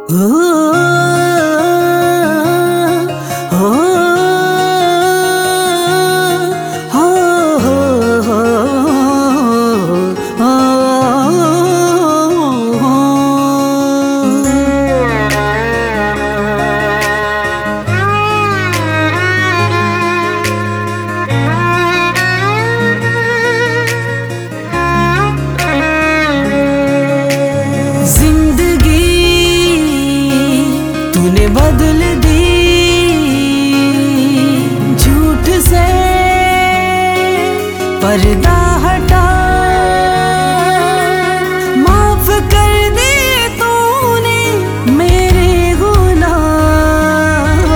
बदल दी झूठ से पर्दा हटा, माफ कर दे तूने मेरे गुनाह।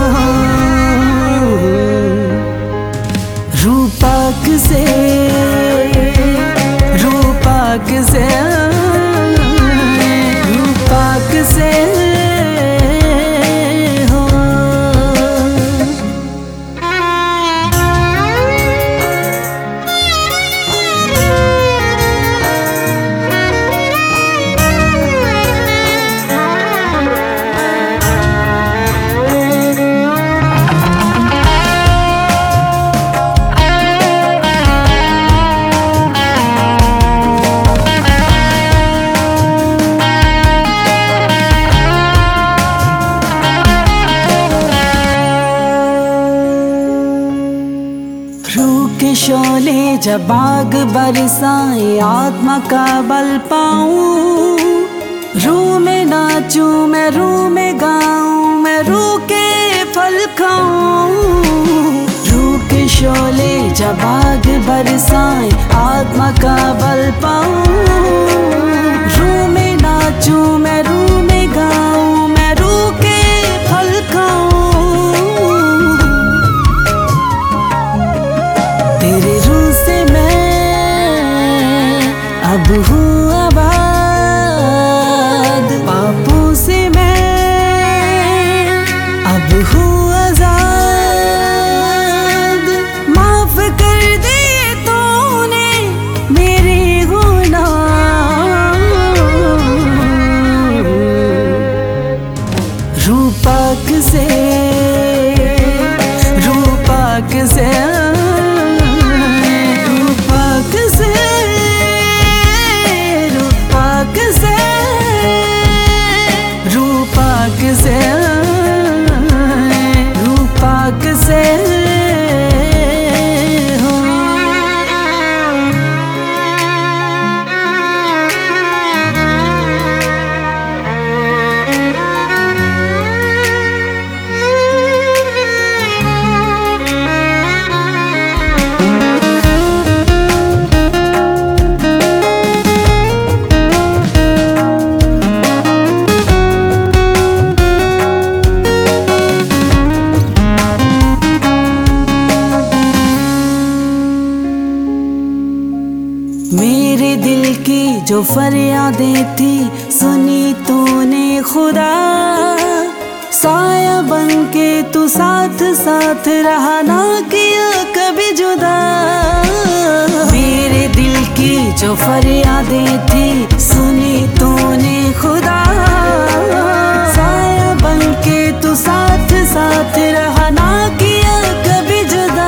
रूपाक से रूपाक से रूपाक से के शोले जब आग बरसाए आत्मा का बल पाऊं। रूह में नाचूं मैं, रूह में गाऊं मैं, रूह के फल खाऊं। रूह के शोले जब आग बरसाए आत्मा का बल पाऊं। रूह में नाचूं मैं, रूह में गाऊं मैं, रूह के फल खाऊं। तेरे रूह से मैं अब हूँ आबाद, पापों से मैं अब हूँ आजाद। माफ कर दे तूने मेरे गुनाह। रूपाक से रूपाक से रूपाक से मेरे दिल की जो फरियादें थी सुनी तूने खुदा। साया बन के तू साथ साथ रहा, ना किया कभी जुदा। मेरे दिल की जो फरियादें थी सुनी तूने खुदा। साया बन के तू साथ साथ रहा, ना किया कभी जुदा।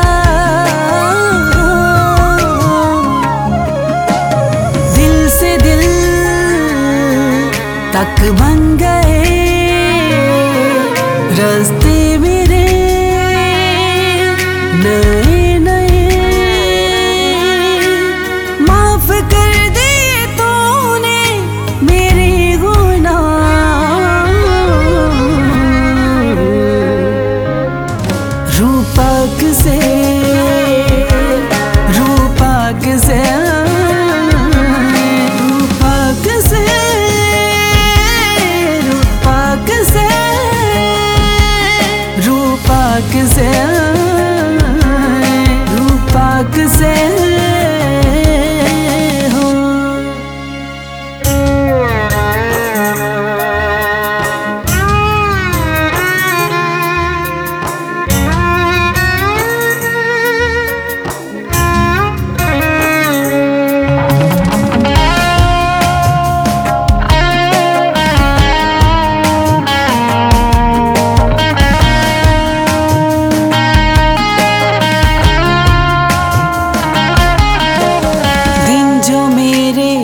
तक बन गए रास्ते मेरे नए नए। माफ कर दे तूने मेरे गुनाह। रूपाक से रूपाक से रूपाक से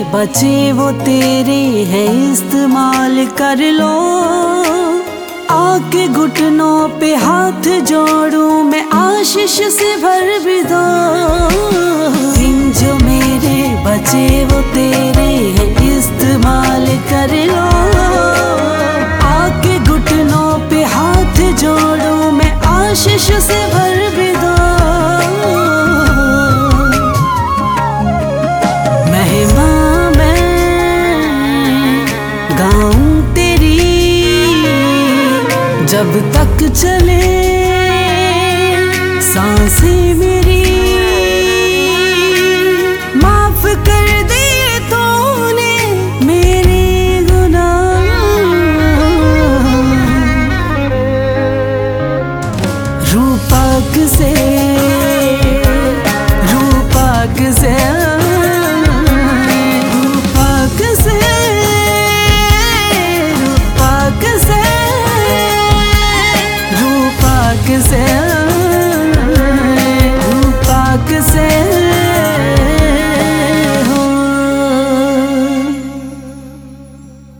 बचे वो तेरे हैं, इस्तेमाल कर लो। आके घुटनों पे हाथ जोड़ूं मैं, आशीष से भर भी दो।